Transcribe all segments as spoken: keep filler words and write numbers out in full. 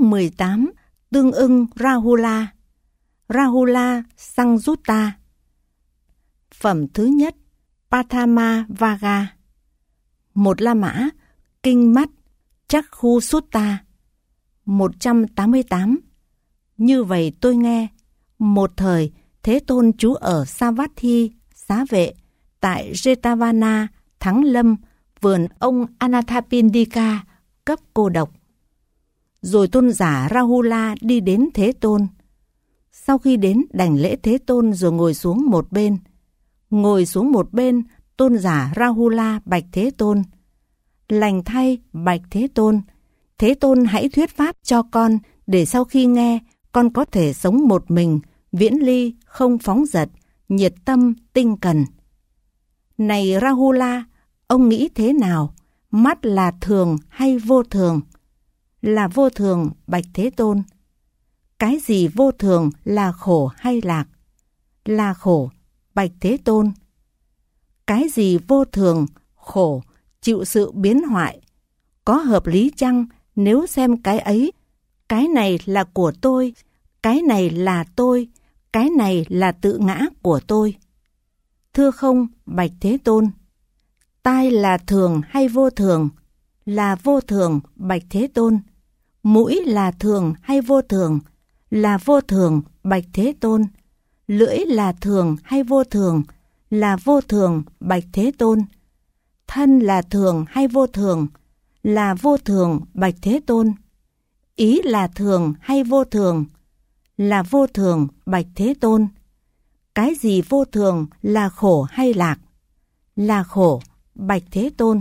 mười tám tương ưng Rahula, Rahula Sangyutta. Phẩm thứ nhất Pathama Vaga. Một La Mã, Kinh Mắt Chakhu Sutta. một trăm tám mươi tám. Như vậy tôi nghe, một thời Thế Tôn trú ở Savatthi, Xá Vệ, tại Jetavana, Thắng Lâm, vườn ông Anathapindika, cấp cô độc. Rồi tôn giả Rahula đi đến Thế Tôn. Sau khi đến đảnh lễ Thế Tôn rồi ngồi xuống một bên. Ngồi xuống một bên, tôn giả Rahula bạch Thế Tôn: Lành thay, bạch Thế Tôn, Thế Tôn hãy thuyết pháp cho con, để sau khi nghe, con có thể sống một mình, viễn ly, không phóng dật, nhiệt tâm, tinh cần. Này Rahula, ông nghĩ thế nào? Mắt là thường hay vô thường? Là vô thường, bạch Thế Tôn. Cái gì vô thường, là khổ hay lạc? Là khổ, bạch Thế Tôn. Cái gì vô thường, khổ, chịu sự biến hoại? Có hợp lý chăng nếu xem cái ấy? Cái này là của tôi, cái này là tôi, cái này là tự ngã của tôi. Thưa không, bạch Thế Tôn. Tai là thường hay vô thường? Là vô thường, bạch Thế Tôn. Mũi là thường hay vô thường? Là vô thường, bạch Thế Tôn. Lưỡi là thường hay vô thường? Là vô thường, bạch Thế Tôn. Thân là thường hay vô thường? Là vô thường, bạch Thế Tôn. Ý là thường hay vô thường? Là vô thường, bạch Thế Tôn. Cái gì vô thường, là khổ hay lạc? Là khổ, bạch Thế Tôn.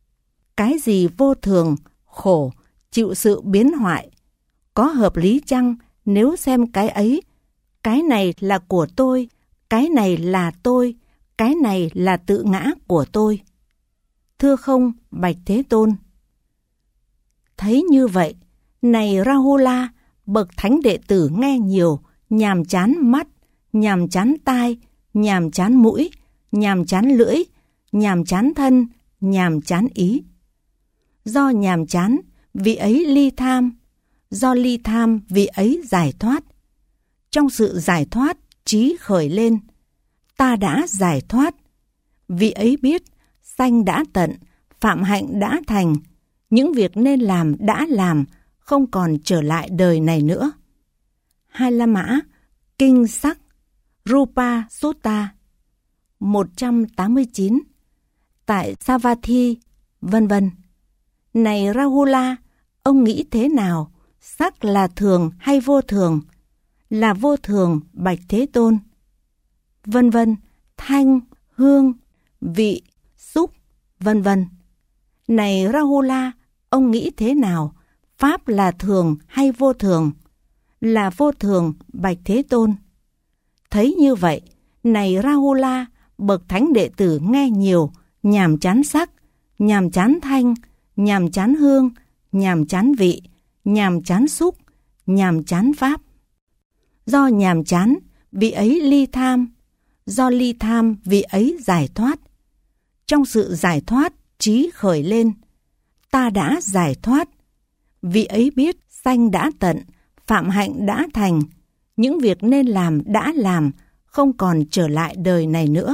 Cái gì vô thường, khổ, chịu sự biến hoại? Có hợp lý chăng nếu xem cái ấy? Cái này là của tôi, cái này là tôi, cái này là tự ngã của tôi. Thưa không, bạch Thế Tôn. Thấy như vậy, này Rahula, bậc thánh đệ tử nghe nhiều, nhàm chán mắt, nhàm chán tai, nhàm chán mũi, nhàm chán lưỡi, nhàm chán thân, nhàm chán ý. Do nhàm chán, vị ấy ly tham. Do ly tham, vị ấy giải thoát. Trong sự giải thoát, trí khởi lên. Ta đã giải thoát. Vị ấy biết, sanh đã tận, phạm hạnh đã thành. Những việc nên làm đã làm, không còn trở lại đời này nữa. Hai La Mã, Kinh Sắc, Rupa Sutta. một trăm tám mươi chín. Tại Savatthi, vân vân. Này Rahula, ông nghĩ thế nào? Sắc là thường hay vô thường? Là vô thường, bạch Thế Tôn. Vân vân, thanh, hương, vị, xúc, vân vân. Này Rahula, ông nghĩ thế nào? Pháp là thường hay vô thường? Là vô thường, bạch Thế Tôn. Thấy như vậy, này Rahula, bậc thánh đệ tử nghe nhiều, nhàm chán sắc, nhàm chán thanh, nhàm chán hương, nhàm chán vị, nhàm chán xúc, nhàm chán pháp. Do nhàm chán, vị ấy ly tham. Do ly tham, vị ấy giải thoát. Trong sự giải thoát, trí khởi lên. Ta đã giải thoát. Vị ấy biết, sanh đã tận, phạm hạnh đã thành. Những việc nên làm đã làm, không còn trở lại đời này nữa.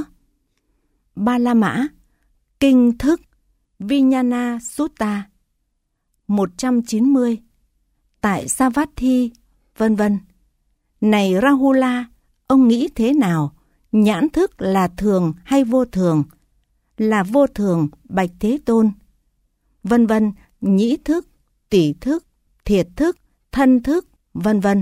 Ba La Mã, Kinh Thức, Vijnana Sutta. một trăm chín mươi. Tại Savatthi, vân vân. Này Rahula, ông nghĩ thế nào? Nhãn thức là thường hay vô thường? Là vô thường, bạch Thế Tôn. Vân vân, nhĩ thức, tỷ thức, thiệt thức, thân thức, vân vân.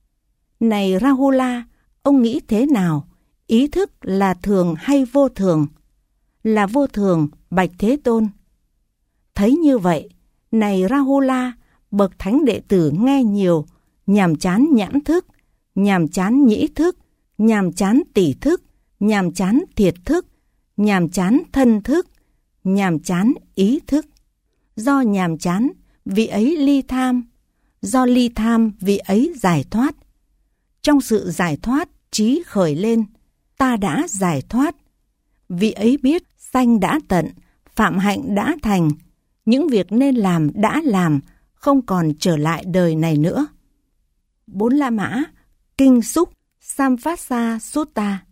Này Rahula, ông nghĩ thế nào? Ý thức là thường hay vô thường? Là vô thường, bạch Thế Tôn. Thấy như vậy, này Rahula, bậc thánh đệ tử nghe nhiều, nhàm chán nhãn thức, nhàm chán nhĩ thức, nhàm chán tỷ thức, nhàm chán thiệt thức, nhàm chán thân thức, nhàm chán ý thức. Do nhàm chán, vị ấy ly tham. Do ly tham, vị ấy giải thoát. Trong sự giải thoát, trí khởi lên. Ta đã giải thoát. Vị ấy biết, sanh đã tận, phạm hạnh đã thành. Những việc nên làm đã làm, không còn trở lại đời này nữa. Bốn La Mã, Kinh Xúc, Samvassa Sutta.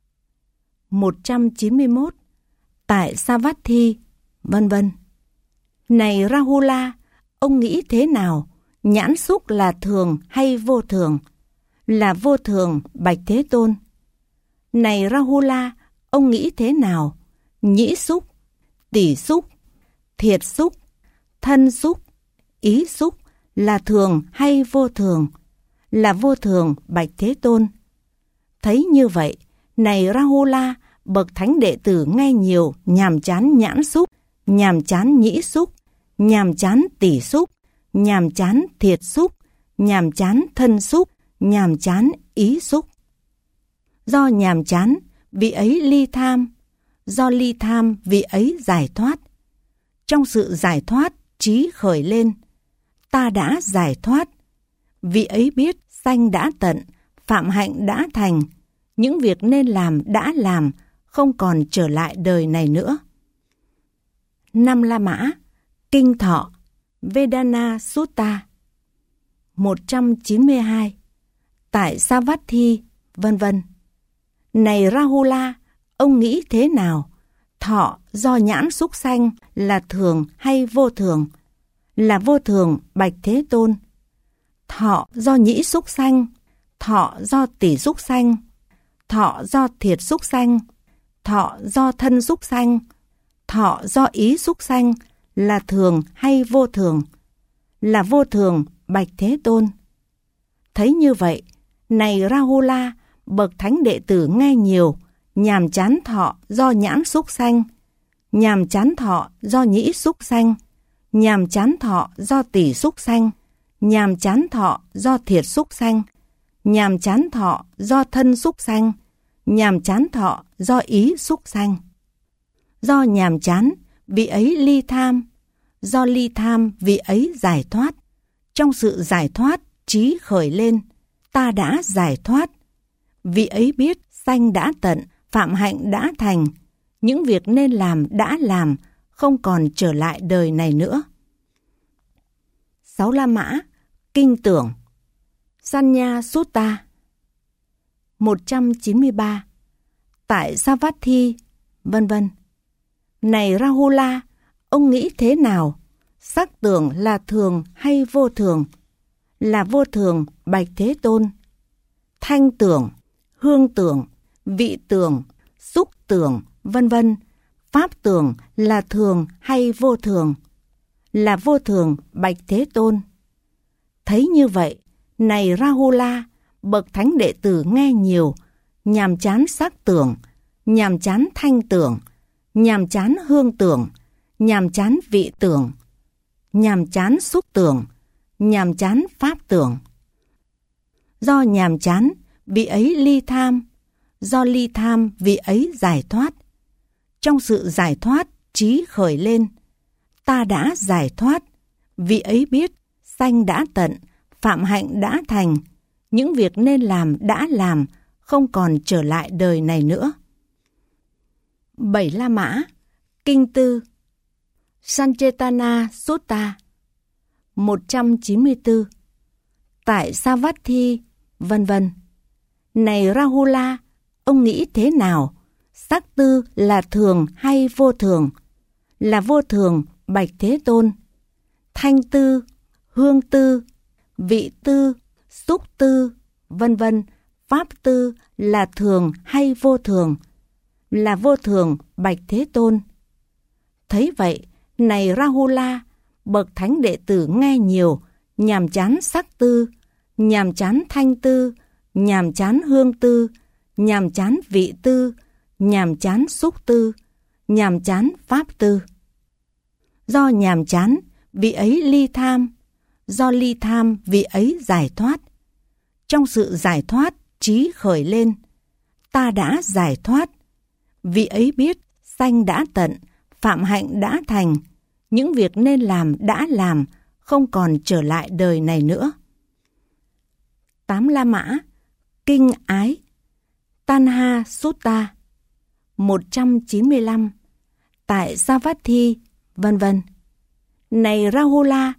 một trăm chín mươi mốt, tại Savatthi, vân vân. Này Rahula, ông nghĩ thế nào? Nhãn xúc là thường hay vô thường? Là vô thường, bạch Thế Tôn. Này Rahula, ông nghĩ thế nào? Nhĩ xúc, tỷ xúc, thiệt xúc, thân xúc, ý xúc là thường hay vô thường? Là vô thường, bạch Thế Tôn. Thấy như vậy, này Rahula, bậc thánh đệ tử nghe nhiều nhàm chán nhãn xúc, nhàm chán nhĩ xúc, nhàm chán tỷ xúc, nhàm chán thiệt xúc, nhàm chán thân xúc, nhàm chán ý xúc. Do nhàm chán, vị ấy ly tham. Do ly tham, vị ấy giải thoát. Trong sự giải thoát, trí khởi lên. Ta đã giải thoát. Vị ấy biết sanh đã tận, phạm hạnh đã thành. Những việc nên làm đã làm, không còn trở lại đời này nữa. Năm La Mã, Kinh Thọ, Vedana Sutta. một trăm chín mươi hai, tại Savatthi, vân vân. Này Rahula, ông nghĩ thế nào? Thọ do nhãn xúc sanh là thường hay vô thường? Là vô thường, bạch Thế Tôn. Thọ do nhĩ xúc sanh, thọ do tỷ xúc sanh, thọ do thiệt xúc sanh, thọ do thân xúc sanh, thọ do ý xúc sanh là thường hay vô thường? Là vô thường, bạch Thế Tôn. Thấy như vậy, này Rahula, bậc thánh đệ tử nghe nhiều, nhàm chán thọ do nhãn xúc sanh, nhàm chán thọ do nhĩ xúc sanh, nhàm chán thọ do tỷ xúc sanh, nhàm chán thọ do thiệt xúc sanh, nhàm chán thọ do thân xúc sanh, nhàm chán thọ do ý xúc sanh. Do nhàm chán, vị ấy ly tham. Do ly tham, vị ấy giải thoát. Trong sự giải thoát, trí khởi lên. Ta đã giải thoát. Vị ấy biết sanh đã tận, phạm hạnh đã thành. Những việc nên làm đã làm, không còn trở lại đời này nữa. Sáu La Mã, Kinh Tưởng, Sanya Sutta. một trăm chín mươi ba, tại Savatthi, vân vân. Này Rahula, ông nghĩ thế nào? Sắc tưởng là thường hay vô thường? Là vô thường, bạch Thế Tôn. Thanh tưởng, hương tưởng, vị tưởng, xúc tưởng, vân vân. Pháp tưởng là thường hay vô thường? Là vô thường, bạch Thế Tôn. Thấy như vậy, này Rahula, bậc thánh đệ tử nghe nhiều, nhàm chán sắc tưởng, nhàm chán thanh tưởng, nhàm chán hương tưởng, nhàm chán vị tưởng, nhàm chán xúc tưởng, nhàm chán pháp tưởng. Do nhàm chán, vị ấy ly tham. Do ly tham, vị ấy giải thoát. Trong sự giải thoát, trí khởi lên. Ta đã giải thoát. Vị ấy biết sanh đã tận, phạm hạnh đã thành. Những việc nên làm đã làm, không còn trở lại đời này nữa. Bảy La Mã, Kinh Tư, Sanchetana Sutta. một trăm chín mươi tư, tại Savatthi, vân vân. Này Rahula, ông nghĩ thế nào? Sắc tư là thường hay vô thường? Là vô thường, bạch Thế Tôn. Thanh tư, hương tư, vị tư, xúc tư, vân vân. Pháp tư là thường hay vô thường? Là vô thường, bạch Thế Tôn. Thấy vậy, này Rahula, bậc thánh đệ tử nghe nhiều, nhàm chán sắc tư, nhàm chán thanh tư, nhàm chán hương tư, nhàm chán vị tư, nhàm chán xúc tư, nhàm chán pháp tư. Do nhàm chán, vị ấy ly tham. Do ly tham, vị ấy giải thoát. Trong sự giải thoát, trí khởi lên. Ta đã giải thoát. Vị ấy biết sanh đã tận, phạm hạnh đã thành. Những việc nên làm đã làm, không còn trở lại đời này nữa. Tám La Mã, Kinh Ái, Tanha Sutta. một trăm chín mươi lăm, tại Savatthi, vân vân. Này Rahula,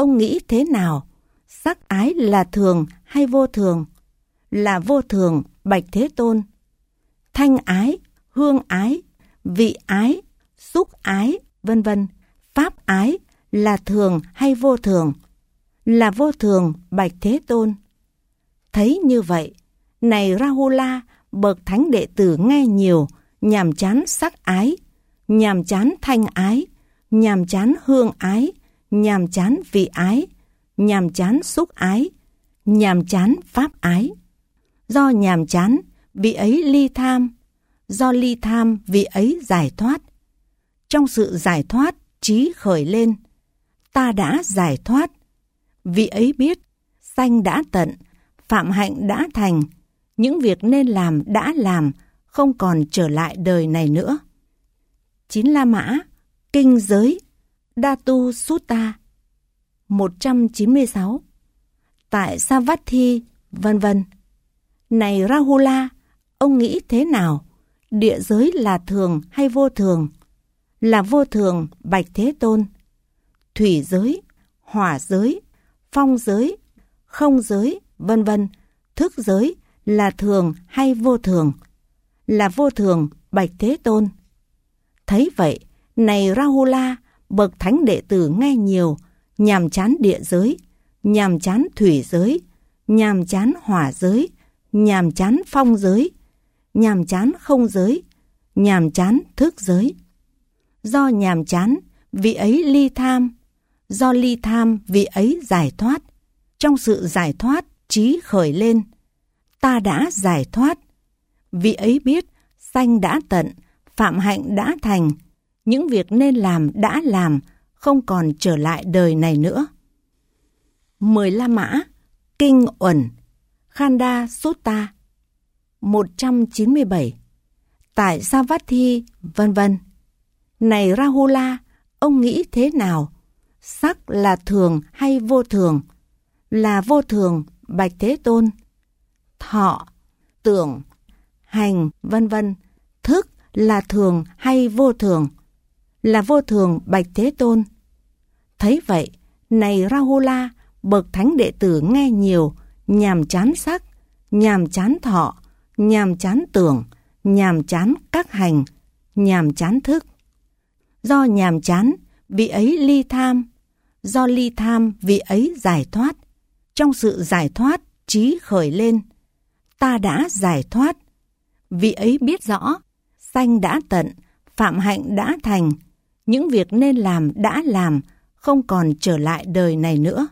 ông nghĩ thế nào? Sắc ái là thường hay vô thường? Là vô thường, bạch Thế Tôn. Thanh ái, hương ái, vị ái, xúc ái, vân vân, pháp ái là thường hay vô thường? Là vô thường, bạch Thế Tôn. Thấy như vậy, này Rahula, bậc thánh đệ tử nghe nhiều, nhàm chán sắc ái, nhàm chán thanh ái, nhàm chán hương ái, nhàm chán vị ái, nhàm chán xúc ái, nhàm chán pháp ái. Do nhàm chán, vị ấy ly tham, do ly tham, vị ấy giải thoát. Trong sự giải thoát, trí khởi lên, ta đã giải thoát. Vị ấy biết, sanh đã tận, phạm hạnh đã thành, những việc nên làm đã làm, không còn trở lại đời này nữa. Chín La Mã, Kinh Giới, Dhatu Sutta, một trăm chín mươi sáu. Tại Savatthi, vân vân. Này Rahula, ông nghĩ thế nào? Địa giới là thường hay vô thường? Là vô thường, bạch Thế Tôn. Thủy giới, hỏa giới, phong giới, không giới, vân vân, thức giới là thường hay vô thường? Là vô thường, bạch Thế Tôn. Thấy vậy, này Rahula, bậc thánh đệ tử nghe nhiều, nhàm chán địa giới, nhàm chán thủy giới, nhàm chán hỏa giới, nhàm chán phong giới, nhàm chán không giới, nhàm chán thức giới. Do nhàm chán, vị ấy ly tham, do ly tham, vị ấy giải thoát. Trong sự giải thoát, trí khởi lên, ta đã giải thoát. Vị ấy biết, sanh đã tận, phạm hạnh đã thành, những việc nên làm đã làm, không còn trở lại đời này nữa. Mười La Mã, Kinh Uẩn, Khanda Sutta, một trăm chín mươi bảy. Tại Savatthi, vân vân. Này Rahula, ông nghĩ thế nào? Sắc là thường hay vô thường? Là vô thường, bạch Thế Tôn. Thọ, tưởng, hành, vân vân, thức là thường hay vô thường? Là vô thường, bạch Thế Tôn. Thấy vậy, này Rahula, bậc thánh đệ tử nghe nhiều, nhàm chán sắc, nhàm chán thọ, nhàm chán tưởng, nhàm chán các hành, nhàm chán thức. Do nhàm chán, vị ấy ly tham, do ly tham, vị ấy giải thoát. Trong sự giải thoát, trí khởi lên, ta đã giải thoát. Vị ấy biết rõ, sanh đã tận, phạm hạnh đã thành, những việc nên làm đã làm, không còn trở lại đời này nữa.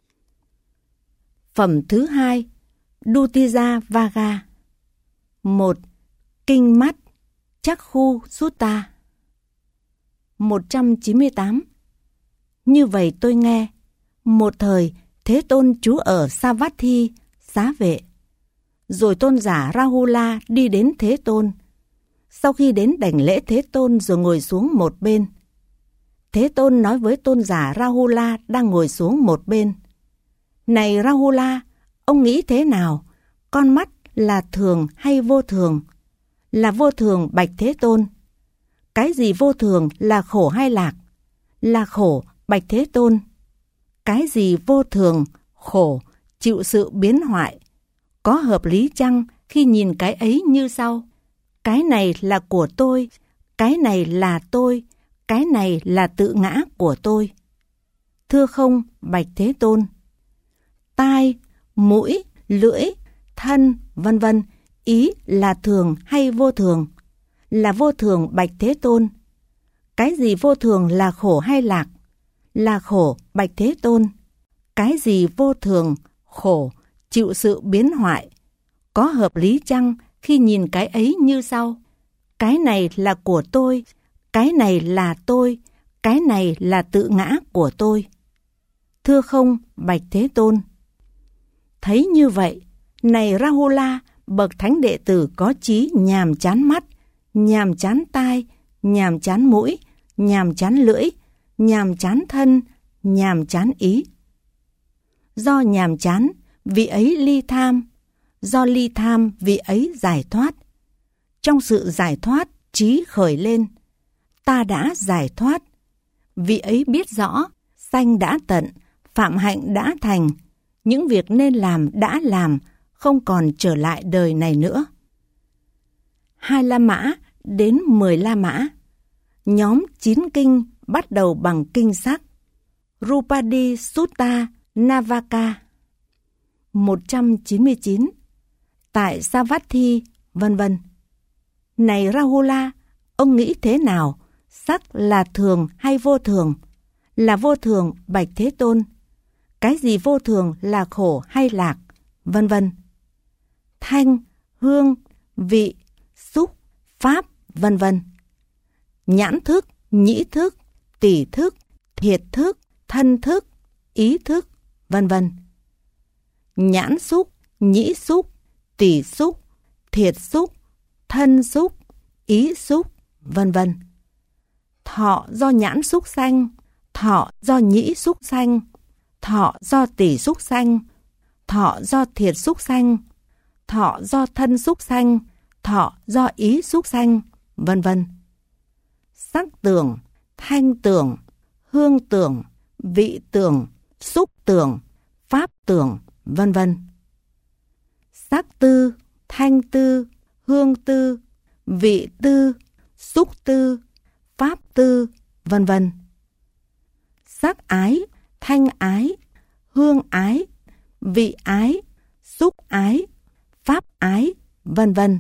Phẩm thứ hai, Dutija Vaga. Một. Kinh Mắt, Chakhu Sutta, một trăm chín mươi tám. Như vậy tôi nghe, một thời Thế Tôn trú ở Savatthi, Xá Vệ. Rồi tôn giả Rahula đi đến Thế Tôn. Sau khi đến đảnh lễ Thế Tôn rồi ngồi xuống một bên. Thế Tôn nói với tôn giả Rahula đang ngồi xuống một bên. Này Rahula, ông nghĩ thế nào? Con mắt là thường hay vô thường? Là vô thường, bạch Thế Tôn. Cái gì vô thường, là khổ hay lạc? Là khổ, bạch Thế Tôn. Cái gì vô thường, khổ, chịu sự biến hoại? Có hợp lý chăng khi nhìn cái ấy như sau? Cái này là của tôi, cái này là tôi, cái này là tự ngã của tôi. Thưa không, bạch Thế Tôn. Tai, mũi, lưỡi, thân, vân vân, ý là thường hay vô thường? Là vô thường, bạch Thế Tôn. Cái gì vô thường, là khổ hay lạc? Là khổ, bạch Thế Tôn. Cái gì vô thường, khổ, chịu sự biến hoại? Có hợp lý chăng khi nhìn cái ấy như sau? Cái này là của tôi, cái này là tôi, cái này là tự ngã của tôi. Thưa không, bạch Thế Tôn. Thấy như vậy, này Rahula, bậc thánh đệ tử có trí nhàm chán mắt, nhàm chán tai, nhàm chán mũi, nhàm chán lưỡi, nhàm chán thân, nhàm chán ý. Do nhàm chán, vị ấy ly tham, do ly tham, vị ấy giải thoát. Trong sự giải thoát, trí khởi lên, ta đã giải thoát. Vị ấy biết rõ, sanh đã tận, phạm hạnh đã thành, những việc nên làm đã làm, không còn trở lại đời này nữa. Hai La Mã đến mười La Mã. Nhóm chín kinh bắt đầu bằng kinh sắc. Rupadi Sutta Navaka. một trăm chín mươi chín. Tại Savatthi, vân vân. Này Rahula, ông nghĩ thế nào? Sắc là thường hay vô thường? Là vô thường, bạch Thế Tôn. Cái gì vô thường, là khổ hay lạc? Vân vân. Thanh, hương, vị, xúc, pháp, vân vân. Nhãn thức, nhĩ thức, tỷ thức, thiệt thức, thân thức, ý thức, vân vân. Nhãn xúc, nhĩ xúc, tỷ xúc, thiệt xúc, thân xúc, ý xúc, vân vân. Thọ do nhãn xúc sanh, thọ do nhĩ xúc sanh, thọ do tỷ xúc sanh, thọ do thiệt xúc sanh, thọ do thân xúc sanh, thọ do ý xúc sanh, vân vân. Sắc tưởng, thanh tưởng, hương tưởng, vị tưởng, xúc tưởng, pháp tưởng, vân vân. Sắc tư, thanh tư, hương tư, vị tư, xúc tư, pháp tư, vân vân. Sắc ái, thanh ái, hương ái, vị ái, xúc ái, pháp ái, vân vân.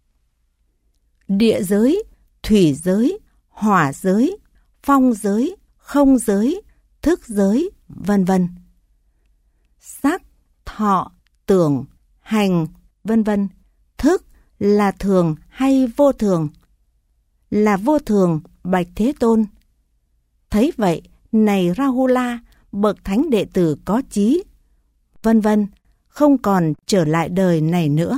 Địa giới, thủy giới, hỏa giới, phong giới, không giới, thức giới, vân vân. Sắc, thọ, tưởng, hành, vân vân. Thức là thường hay vô thường? Là vô thường, bạch Thế Tôn. Thấy vậy, này Rahula, bậc thánh đệ tử có trí, vân vân, không còn trở lại đời này nữa.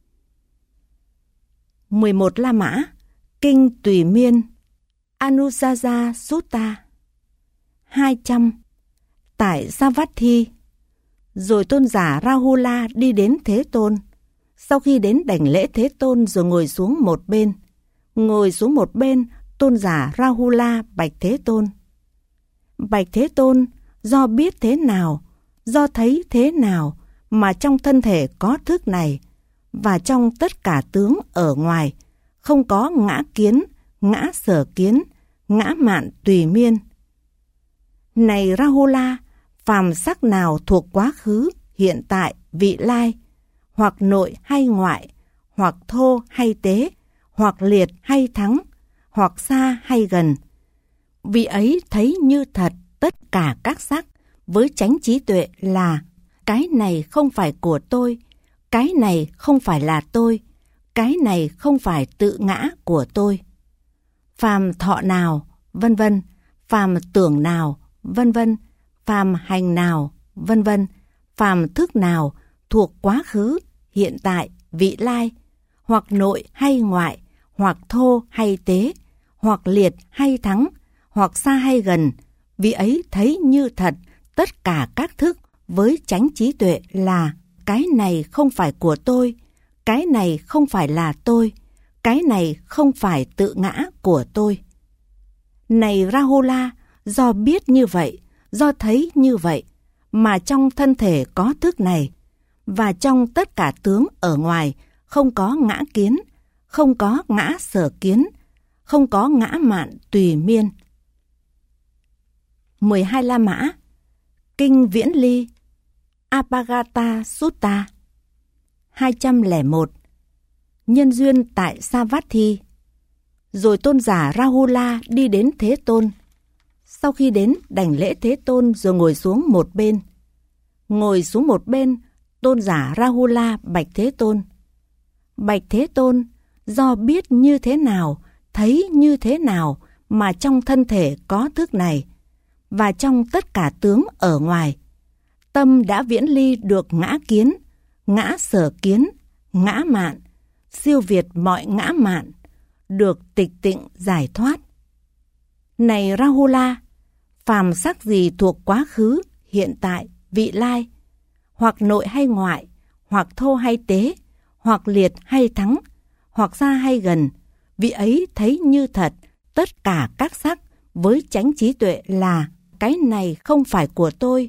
mười một La Mã. Kinh Tùy Miên. Anusaja Sutta. hai trăm. Tại Savatthi. Rồi tôn giả Rahula đi đến Thế Tôn. Sau khi đến đảnh lễ Thế Tôn rồi ngồi xuống một bên. Ngồi xuống một bên, tôn giả Rahula bạch Thế Tôn. Bạch Thế Tôn, do biết thế nào, do thấy thế nào mà trong thân thể có thức này, và trong tất cả tướng ở ngoài, không có ngã kiến, ngã sở kiến, ngã mạn tùy miên. Này Rahula, phàm sắc nào thuộc quá khứ, hiện tại, vị lai, hoặc nội hay ngoại, hoặc thô hay tế, hoặc liệt hay thắng, hoặc xa hay gần, vị ấy thấy như thật tất cả các sắc với chánh trí tuệ là cái này không phải của tôi, cái này không phải là tôi, cái này không phải tự ngã của tôi. Phàm thọ nào, vân vân, phàm tưởng nào, vân vân, phàm hành nào, vân vân, phàm thức nào thuộc quá khứ, hiện tại, vị lai, hoặc nội hay ngoại, hoặc thô hay tế, hoặc liệt hay thắng, hoặc xa hay gần, vị ấy thấy như thật tất cả các thức với chánh trí tuệ là cái này không phải của tôi, cái này không phải là tôi, cái này không phải tự ngã của tôi. Này Rahula, do biết như vậy, do thấy như vậy, mà trong thân thể có thức này, và trong tất cả tướng ở ngoài không có ngã kiến, không có ngã sở kiến, không có ngã mạn tùy miên. mười hai La Mã. Kinh Viễn Ly. Apagata Sutta. hai trăm lẻ một. Nhân duyên tại Savatthi. Rồi tôn giả Rahula đi đến Thế Tôn. Sau khi đến đảnh lễ Thế Tôn rồi ngồi xuống một bên. Ngồi xuống một bên, tôn giả Rahula bạch Thế Tôn. Bạch Thế Tôn, do biết như thế nào, thấy như thế nào mà trong thân thể có thức này, và trong tất cả tướng ở ngoài, tâm đã viễn ly được ngã kiến, ngã sở kiến, ngã mạn, siêu việt mọi ngã mạn, được tịch tịnh giải thoát. Này Rahula, phàm sắc gì thuộc quá khứ, hiện tại, vị lai, hoặc nội hay ngoại, hoặc thô hay tế, hoặc liệt hay thắng, hoặc xa hay gần, vị ấy thấy như thật tất cả các sắc với chánh trí tuệ là cái này không phải của tôi,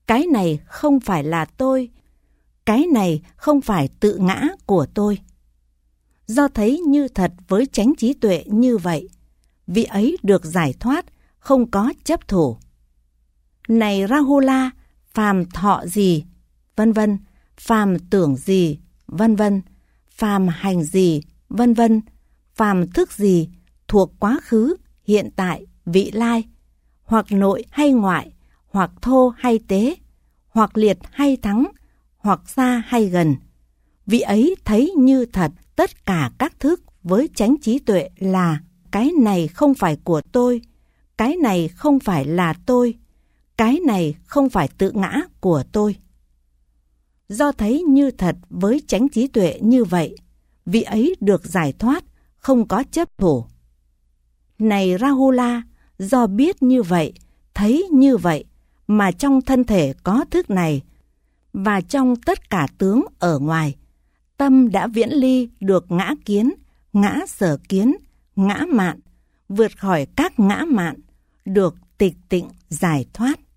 cái này không phải là tôi, cái này không phải tự ngã của tôi. Do thấy như thật với chánh trí tuệ như vậy, vị ấy được giải thoát, không có chấp thủ. Này Rahula, phàm thọ gì, vân vân, phàm tưởng gì, vân vân, phàm hành gì, vân vân, phàm thức gì thuộc quá khứ, hiện tại, vị lai, hoặc nội hay ngoại, hoặc thô hay tế, hoặc liệt hay thắng, hoặc xa hay gần. Vị ấy thấy như thật tất cả các thức với chánh trí tuệ là cái này không phải của tôi, cái này không phải là tôi, cái này không phải tự ngã của tôi. Do thấy như thật với chánh trí tuệ như vậy, vị ấy được giải thoát, không có chấp thủ. Này Rahula, do biết như vậy, thấy như vậy, mà trong thân thể có thức này, và trong tất cả tướng ở ngoài, tâm đã viễn ly được ngã kiến, ngã sở kiến, ngã mạn, vượt khỏi các ngã mạn, được tịch tịnh giải thoát.